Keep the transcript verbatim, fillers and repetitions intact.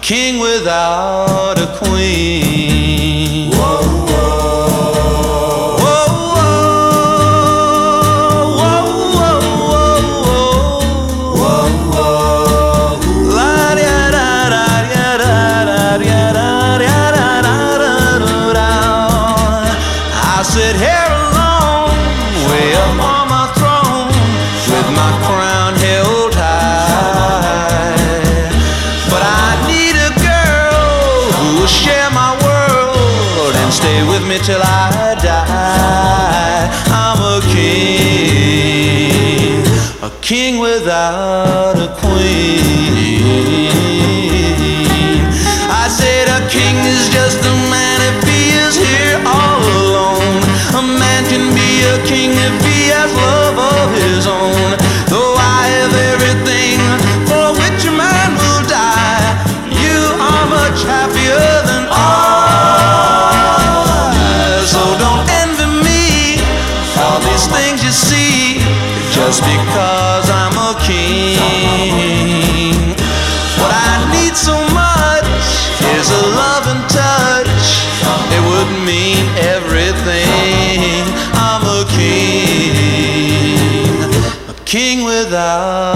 king without a queen. Whoa, whoa. Whoa, whoa, whoa, whoa, whoa, whoa. La da da da da da da da da da da da. I sit here alone, way up on my throne, with my crown held high. But I need a girl who will share my world and stay with me till I die. I'm a king, a king without a queen. I said a king is just a man if he is here all alone. A man can be a king if he has love of his own. Though I have everything for which a man will die, you are much happier than I. So don't envy me all these things you see, just because I'm a king. What I need so much is a love and touch. It would mean everything. I'm a king, a king without